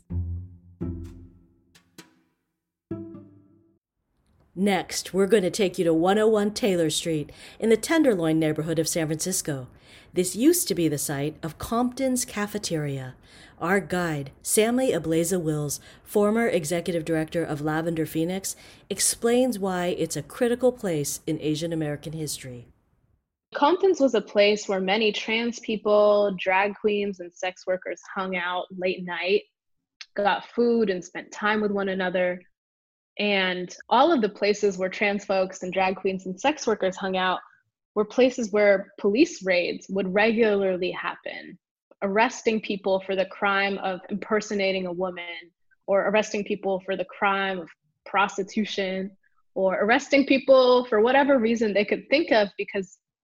S1: Next, we're going to take you to one oh one Taylor Street in the Tenderloin neighborhood of San Francisco. This used to be the site of Compton's Cafeteria. Our guide, Sammy Ableza Wills, former executive director of Lavender Phoenix, explains why it's a critical place in Asian American history.
S2: Compton's was a place where many trans people, drag queens, and sex workers hung out late night, got food, and spent time with one another. And all of the places where trans folks and drag queens and sex workers hung out were places where police raids would regularly happen, arresting people for the crime of impersonating a woman, or arresting people for the crime of prostitution, or arresting people for whatever reason they could think of because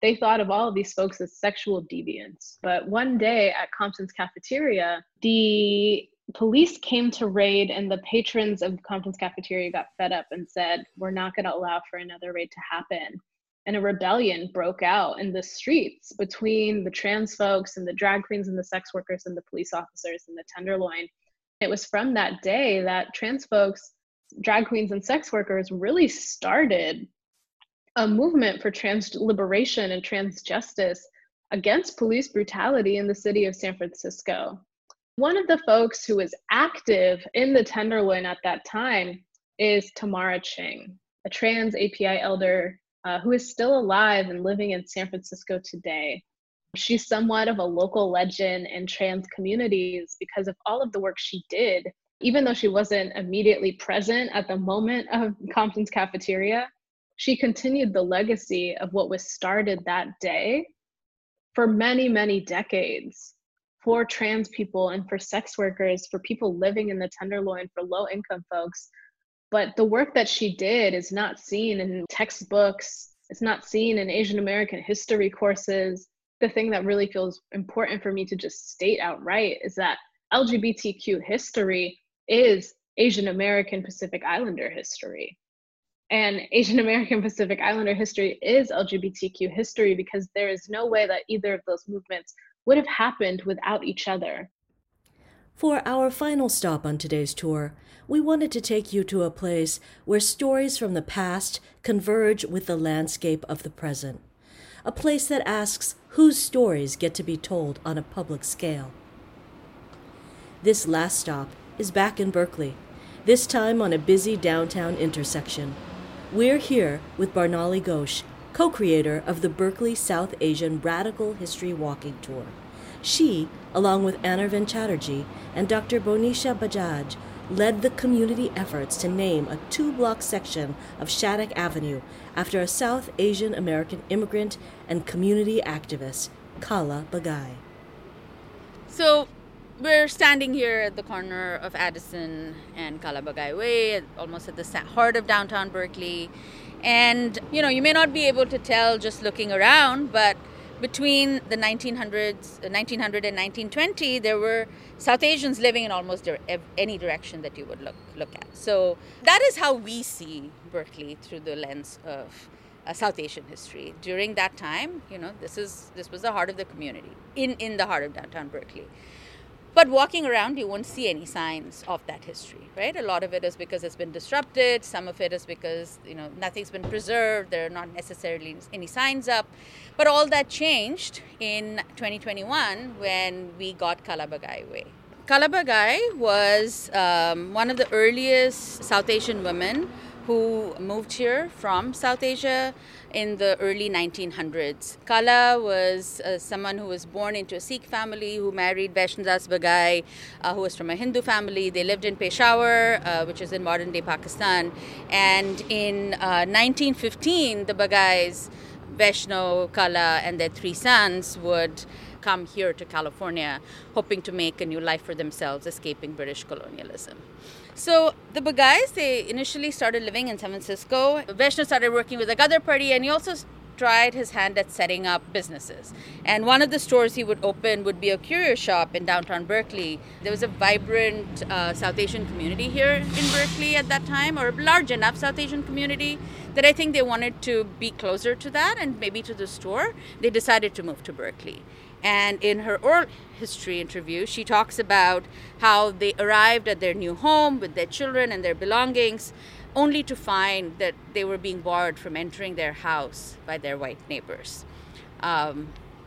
S2: they thought of all of these folks as sexual deviants. But one day at Compton's cafeteria, the police came to raid, and the patrons of Compton's cafeteria got fed up and said, we're not going to allow for another raid to happen. And a rebellion broke out in the streets between the trans folks and the drag queens and the sex workers and the police officers and the Tenderloin. It was from that day that trans folks, drag queens, and sex workers really started a movement for trans liberation and trans justice against police brutality in the city of San Francisco. One of the folks who was active in the Tenderloin at that time is Tamara Ching, a trans A P I elder uh, who is still alive and living in San Francisco today. She's somewhat of a local legend in trans communities because of all of the work she did. Even though she wasn't immediately present at the moment of Compton's cafeteria, she continued the legacy of what was started that day for many, many decades for trans people and for sex workers, for people living in the Tenderloin, for low-income folks. But the work that she did is not seen in textbooks. It's not seen in Asian American history courses. The thing that really feels important for me to just state outright is that L G B T Q history is Asian American Pacific Islander history. And Asian American Pacific Islander history is L G B T Q history because there is no way that either of those movements would have happened without each other.
S1: For our final stop on today's tour, we wanted to take you to a place where stories from the past converge with the landscape of the present. A place that asks whose stories get to be told on a public scale. This last stop is back in Berkeley, this time on a busy downtown intersection. We're here with Barnali Ghosh, co-creator of the Berkeley South Asian Radical History Walking Tour. She, along with Anirvan Chatterjee and Doctor Bonisha Bajaj, led the community efforts to name a two-block section of Shattuck Avenue after a South Asian American immigrant and community activist, Kala Bagay.
S5: So, we're standing here at the corner of Addison and Kala Bagay Way, almost at the heart of downtown Berkeley. And, you know, you may not be able to tell just looking around, but between the nineteen hundreds, nineteen hundred and nineteen twenty, there were South Asians living in almost any direction that you would look look at. So that is how we see Berkeley through the lens of uh, South Asian history. During that time, you know, this is this was the heart of the community, in, in the heart of downtown Berkeley. But walking around, you won't see any signs of that history, right? A lot of it is because it's been disrupted. Some of it is because, you know, nothing's been preserved. There are not necessarily any signs up. But all that changed in twenty twenty-one when we got Kala Bagay Way. Kala Bagay was um, one of the earliest South Asian women who moved here from South Asia in the early nineteen hundreds. Kala was uh, someone who was born into a Sikh family, who married Vaishnadas Bagay, uh, who was from a Hindu family. They lived in Peshawar, uh, which is in modern-day Pakistan. And in uh, nineteen fifteen, the Bagays, Vaishno, Kala, and their three sons would come here to California, hoping to make a new life for themselves, escaping British colonialism. So the Bagays, they initially started living in San Francisco. Vaishno started working with the Ghadar Party, and he also tried his hand at setting up businesses. And one of the stores he would open would be a curio shop in downtown Berkeley. There was a vibrant uh, South Asian community here in Berkeley at that time, or a large enough South Asian community that I think they wanted to be closer to that and maybe to the store. They decided to move to Berkeley. And in her oral history interview, she talks about how they arrived at their new home with their children and their belongings, only to find that they were being barred from entering their house by their white neighbors. Um,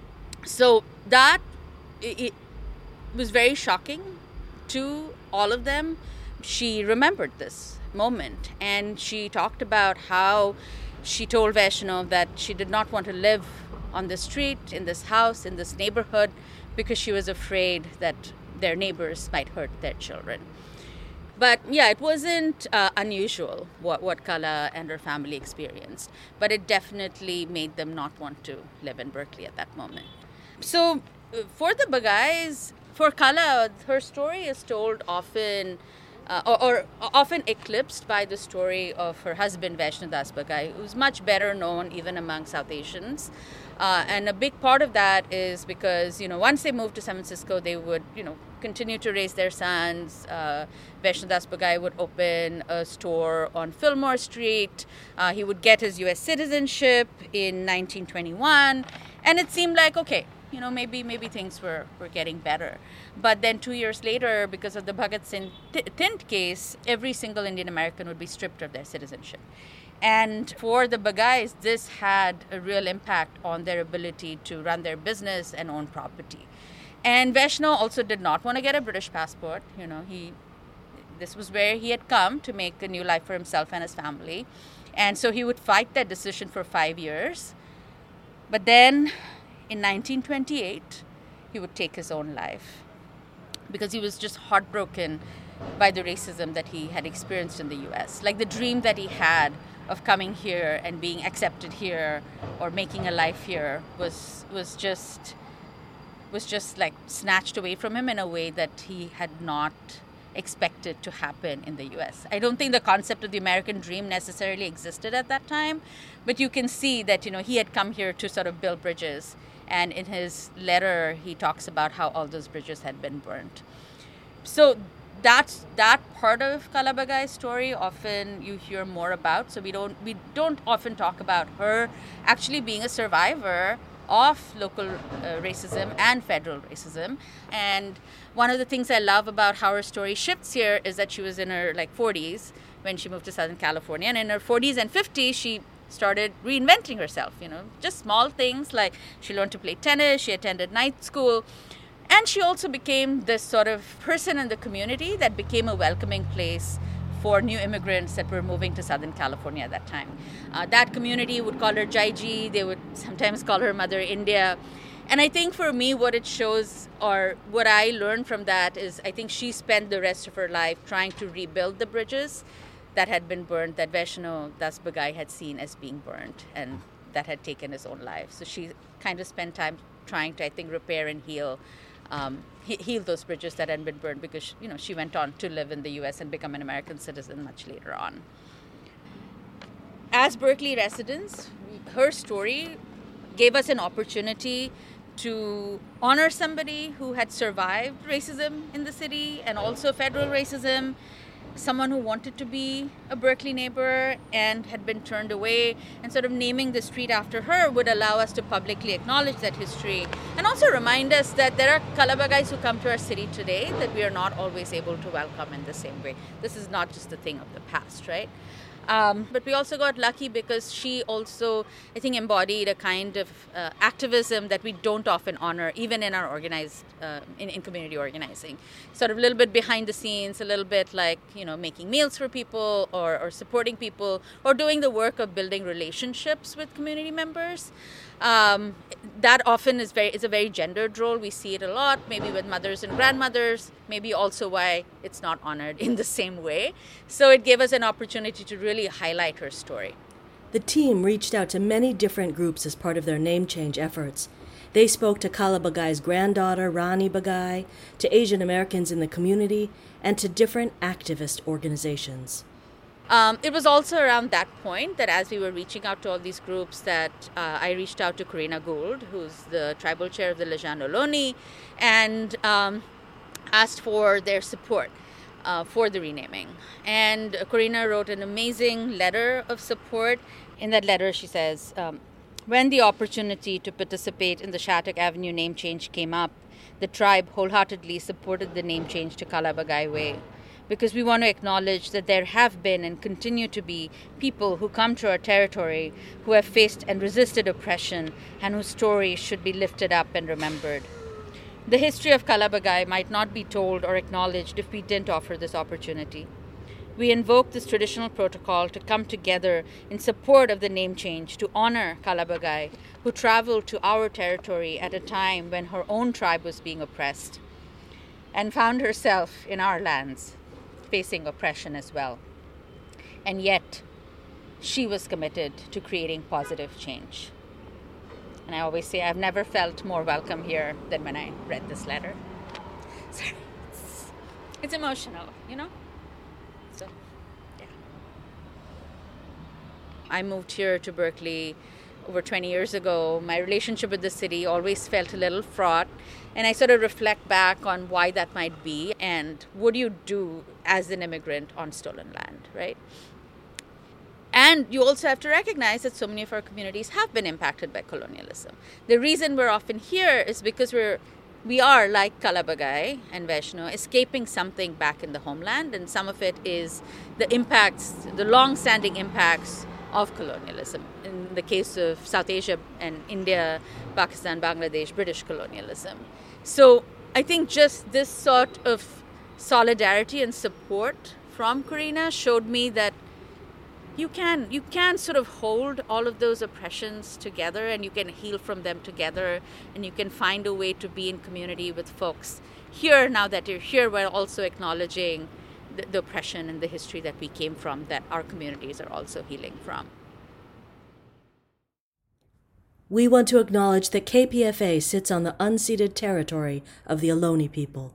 S5: so that it, it was very shocking to all of them. She remembered this moment, and she talked about how she told Vaishno that she did not want to live on the street, in this house, in this neighborhood, because she was afraid that their neighbors might hurt their children. But yeah, it wasn't uh, unusual what, what Kala and her family experienced, but it definitely made them not want to live in Berkeley at that moment. So uh, for the Bagays, for Kala, her story is told often uh, or, or often eclipsed by the story of her husband, Vaishno Das Bagai, who's much better known even among South Asians. Uh, and a big part of that is because, you know, once they moved to San Francisco, they would, you know, continue to raise their sons. Uh, Vaishno Das Bagai would open a store on Fillmore Street. Uh, he would get his U S citizenship in nineteen twenty-one. And it seemed like, okay, you know, maybe maybe things were, were getting better. But then two years later, because of the Bhagat Singh Thind case, every single Indian American would be stripped of their citizenship. And for the Bagais, this had a real impact on their ability to run their business and own property. And Vaishno also did not want to get a British passport. You know, he this was where he had come to make a new life for himself and his family. And so he would fight that decision for five years. But then in nineteen twenty-eight, he would take his own life because he was just heartbroken by the racism that he had experienced in the U S. Like the dream that he had of coming here and being accepted here or making a life here was was just was just like snatched away from him in a way that he had not expected to happen in the U S. I don't think the concept of the American dream necessarily existed at that time, but you can see that, you know, he had come here to sort of build bridges, and in his letter he talks about how all those bridges had been burnt. So that's that part of Kala Bagai's story often you hear more about. So we don't we don't often talk about her actually being a survivor of local uh, racism and federal racism. And one of the things I love about how her story shifts here is that she was in her like forties when she moved to Southern California, and in her forties and fifties she started reinventing herself, you know, just small things like she learned to play tennis, she attended night school. And she also became this sort of person in the community that became a welcoming place for new immigrants that were moving to Southern California at that time. Uh, that community would call her Jaiji. They would sometimes call her Mother India. And I think for me, what it shows, or what I learned from that, is I think she spent the rest of her life trying to rebuild the bridges that had been burned, that Vaishno Das Bagai had seen as being burned and that had taken his own life. So she kind of spent time trying to, I think, repair and heal Um, heal those bridges that had been burned, because, you know, she went on to live in the U S and become an American citizen much later on. As Berkeley residents, her story gave us an opportunity to honor somebody who had survived racism in the city and also federal racism, someone who wanted to be a Berkeley neighbor and had been turned away, and sort of naming the street after her would allow us to publicly acknowledge that history and also remind us that there are Kala Bagais who come to our city today that we are not always able to welcome in the same way. This is not just a thing of the past, right? Um, but we also got lucky because she also, I think, embodied a kind of uh, activism that we don't often honor, even in our organized, uh, in, in community organizing. Sort of a little bit behind the scenes, a little bit like, you know, making meals for people or, or supporting people or doing the work of building relationships with community members. Um, that often is very is a very gendered role. We see it a lot, maybe with mothers and grandmothers, maybe also why it's not honored in the same way. So it gave us an opportunity to really highlight her story.
S1: The team reached out to many different groups as part of their name change efforts. They spoke to Kala Bagai's granddaughter, Rani Bagai, to Asian Americans in the community, and to different activist organizations.
S5: Um, it was also around that point that as we were reaching out to all these groups that uh, I reached out to Karina Gould, who's the tribal chair of the Lejeune Ohlone, and um, asked for their support uh, for the renaming. And Karina wrote an amazing letter of support. In that letter, she says, um, when the opportunity to participate in the Shattuck Avenue name change came up, the tribe wholeheartedly supported the name change to Kala Bagai Way, because we want to acknowledge that there have been and continue to be people who come to our territory who have faced and resisted oppression and whose stories should be lifted up and remembered. The history of Kala Bagai might not be told or acknowledged if we didn't offer this opportunity. We invoke this traditional protocol to come together in support of the name change to honor Kala Bagai, who traveled to our territory at a time when her own tribe was being oppressed and found herself in our lands facing oppression as well. And yet, she was committed to creating positive change. And I always say I've never felt more welcome here than when I read this letter. Sorry. It's, it's emotional, you know? I moved here to Berkeley over twenty years ago. My relationship with the city always felt a little fraught. And I sort of reflect back on why that might be and what do you do as an immigrant on stolen land, right? And you also have to recognize that so many of our communities have been impacted by colonialism. The reason we're often here is because we're we are, like Kalabagay and Vaishno, escaping something back in the homeland, and some of it is the impacts, the long-standing impacts of colonialism. In the case of South Asia and India, Pakistan, Bangladesh, British colonialism. So I think just this sort of solidarity and support from Karina showed me that you can you can sort of hold all of those oppressions together, and you can heal from them together, and you can find a way to be in community with folks here. Now that you're here, we're also acknowledging the, the oppression and the history that we came from, that our communities are also healing from.
S1: We want to acknowledge that K P F A sits on the unceded territory of the Ohlone people.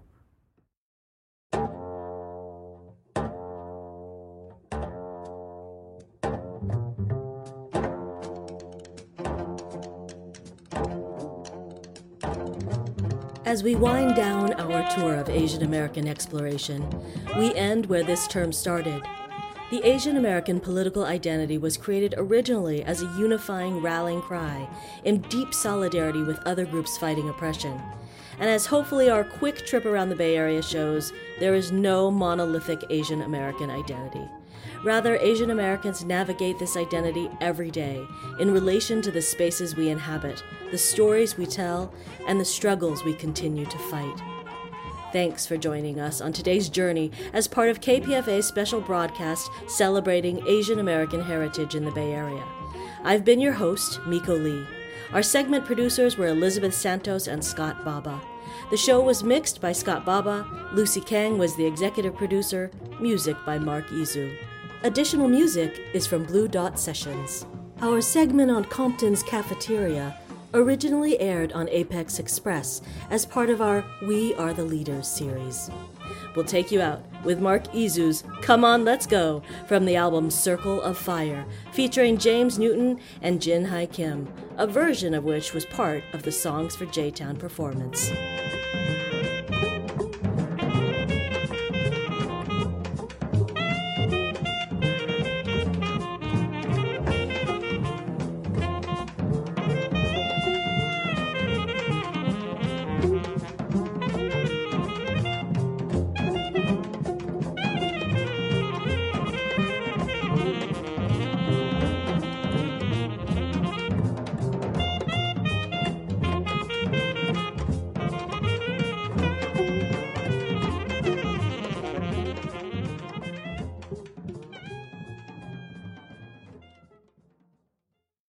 S1: As we wind down our tour of Asian American exploration, we end where this term started. The Asian American political identity was created originally as a unifying rallying cry in deep solidarity with other groups fighting oppression. And as hopefully our quick trip around the Bay Area shows, there is no monolithic Asian American identity. Rather, Asian Americans navigate this identity every day in relation to the spaces we inhabit, the stories we tell, and the struggles we continue to fight. Thanks for joining us on today's journey as part of K P F A's special broadcast celebrating Asian American heritage in the Bay Area. I've been your host, Miko Lee. Our segment producers were Elizabeth Santos and Scott Baba. The show was mixed by Scott Baba, Lucy Kang was the executive producer, music by Mark Izu. Additional music is from Blue Dot Sessions. Our segment on Compton's Cafeteria originally aired on Apex Express as part of our We Are the Leaders series. We'll take you out with Mark Izu's Come On Let's Go from the album Circle of Fire, featuring James Newton and Jin Hai Kim, a version of which was part of the Songs for J-Town performance.